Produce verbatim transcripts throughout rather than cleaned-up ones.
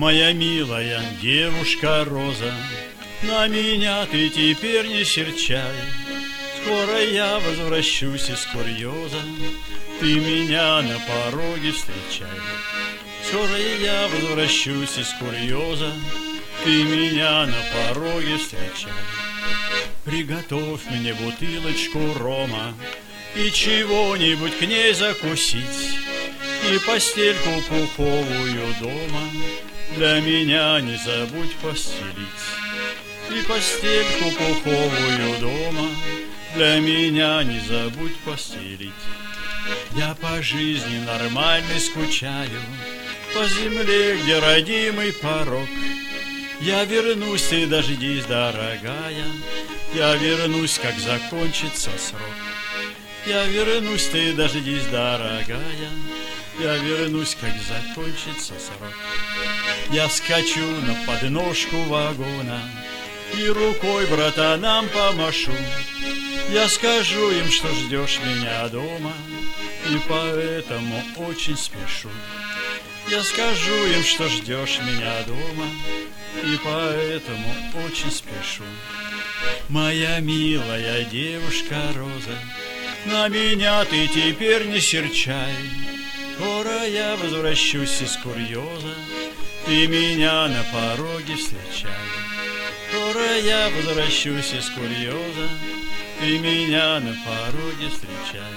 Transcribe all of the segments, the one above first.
Моя милая девушка Роза, на меня ты теперь не серчай. Скоро я возвращусь из курьеза, ты меня на пороге встречай. Скоро я возвращусь из курьеза, ты меня на пороге встречай. Приготовь мне бутылочку рома и чего-нибудь к ней закусить, и постельку пуховую дома для меня не забудь постелить. И постельку пуховую дома для меня не забудь постелить. Я по жизни нормальной скучаю, по земле, где родимый порог. Я вернусь, ты дождись, дорогая, я вернусь, как закончится срок. Я вернусь, ты дождись, дорогая, я вернусь, как закончится срок. Я вскочу на подножку вагона и рукой братанам помашу. Я скажу им, что ждешь меня дома, и поэтому очень спешу. Я скажу им, что ждешь меня дома, и поэтому очень спешу. Моя милая девушка Роза, на меня ты теперь не серчай. Скоро я возвращусь из курьеза, ты меня на пороге встречай. Скоро я возвращусь из курьеза, ты меня на пороге встречай.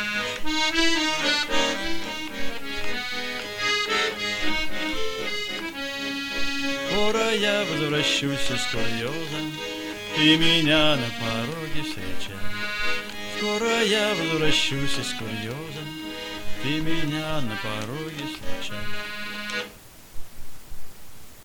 Скоро я возвращусь из курьеза, ты меня на пороге встречай. Скоро я возвращусь из курьеза, ты меня на пороге встречай.